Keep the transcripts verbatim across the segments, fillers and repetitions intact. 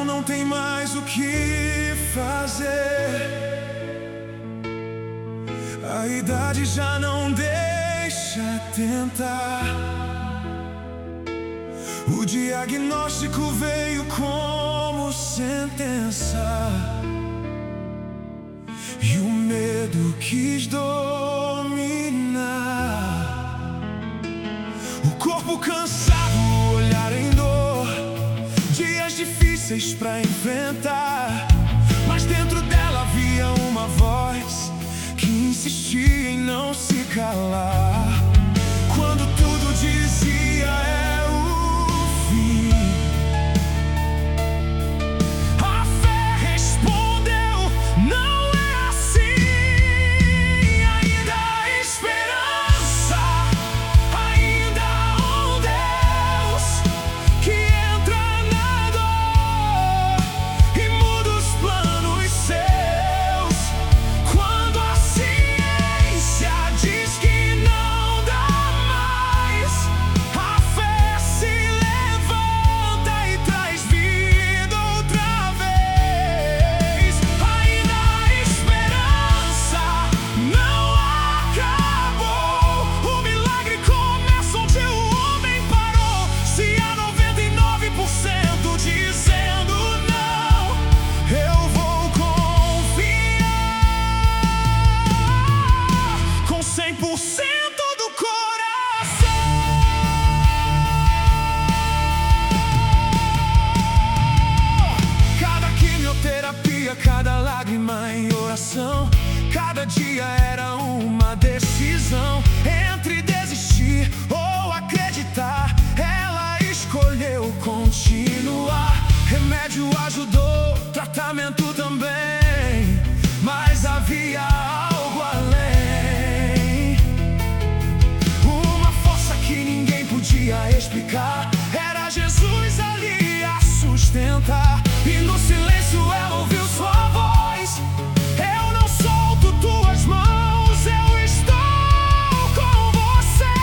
coração não tem mais o que fazer. A idade já não deixa tentar. O diagnóstico veio como sentença, e o medo quis dominar. O corpo cansado, o olhar em dor, dias difíceis pra enfrentar. Mas dentro dela havia uma voz que insistia em não se calar. Quando tudo dizia é o fim, a fé respondeu: não é assim. Ainda há esperança, ainda há um Deus que entra na dor e muda os planos seus. Quando a ciência diz que não dá mais, a fé se levanta e traz vida outra vez. Ainda há esperança, não acabou. O milagre começa onde o homem parou. Se há noventa e nove por cento dizendo não, eu vou confiar com cem por cento do coração. Cada quimioterapia, cada lágrima em oração, cada dia era uma decisão entre desistir ou acreditar. Ela escolheu continuar. Remédio ajudou, tratamento também, mas havia algo além. Uma força que ninguém podia explicar. Era Jesus ali a sustentar. E no silêncio ela ouviu sua voz: eu não solto tuas mãos, eu estou com você.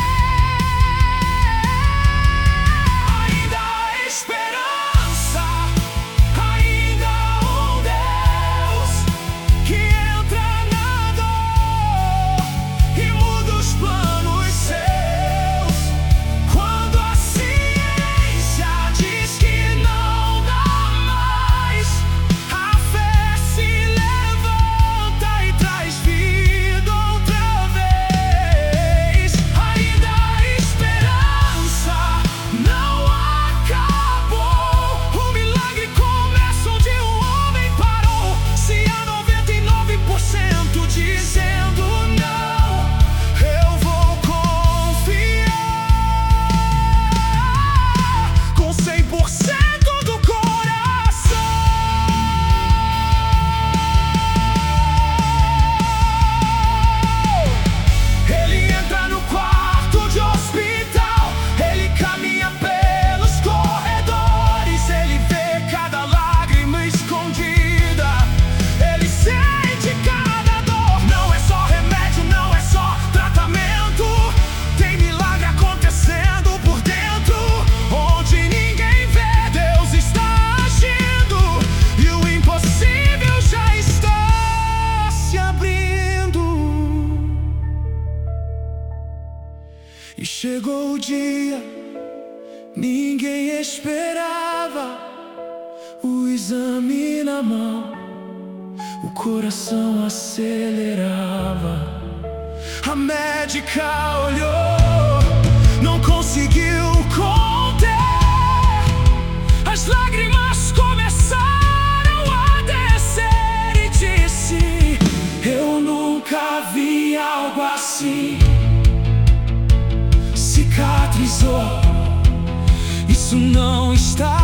Ainda há esperança, ainda há um Deus que entra na dor e muda os planos seus. Quando a ciência diz que não dá mais, a fé se levanta e traz vida outra vez. Ainda há esperança, não acabou. O milagre começa onde o homem parou. Se há noventa e nove por cento dizendo não, eu vou confiar com cem por cento do coração. Ele entra no quarto de hospital, ele caminha pelos corredores, ele vê cada lágrima escondida, ele sente cada dor. Não é só remédio, não é só tratamento, tem milagre acontecendo por dentro. Onde ninguém vê, Deus está agindo, e o impossível já está se abrindo. E chegou o dia, ninguém esperava. O exame na mão, o coração acelerava. A médica olhou, não conseguiu conter. As lágrimas começaram a descer e disse: eu nunca vi algo assim. Cicatrizou, isso não está